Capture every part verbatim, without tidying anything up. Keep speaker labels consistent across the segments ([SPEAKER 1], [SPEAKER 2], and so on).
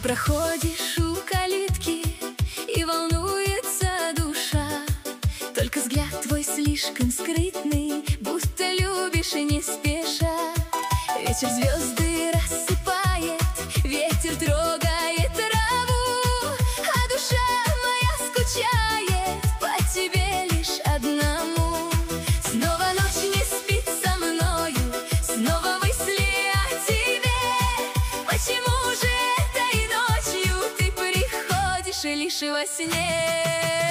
[SPEAKER 1] проходишь у калитки, и волнуется душа. Только взгляд твой слишком скрытный, будто любишь и не спеша. Вечер звезды рассыпает, ветер трогает траву, а душа моя скучает по тебе лишь одному. Снова ночь не спит со мною, снова мысли о тебе. Почему же этой ночью ты приходишь лишь во сне?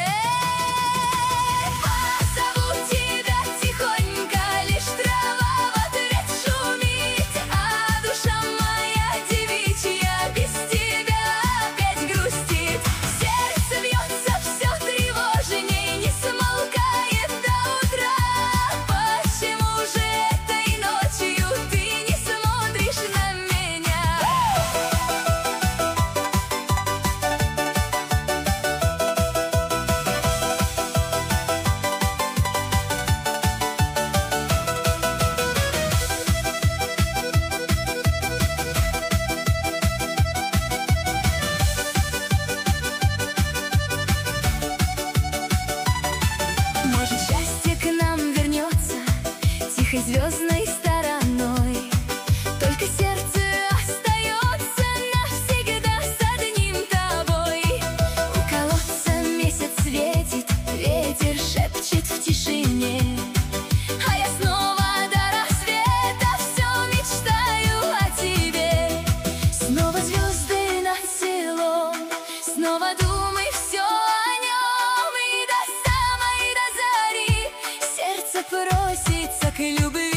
[SPEAKER 1] Может, счастье к нам вернется тихой звездной стороной, только сердце остается навсегда с одним тобой. У колодца месяц светит, ветер шепчет в тишине, а я снова до рассвета все мечтаю о тебе. Снова звезды над селом, снова думай все о нем, и до самой до зари сердце просится к любви.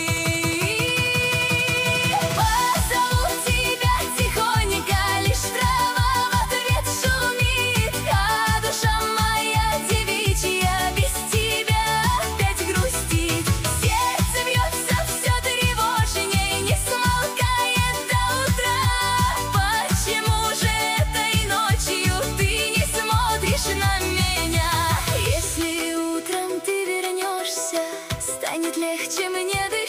[SPEAKER 1] Позову тебя тихонько, лишь трава в ответ шумит, а душа моя девичья без тебя опять грустит. Сердце бьется все тревожней, не смолкает до утра. Почему же этой ночью ты не смотришь на меня? Если утром ты вернешься, станет легче мне дышать.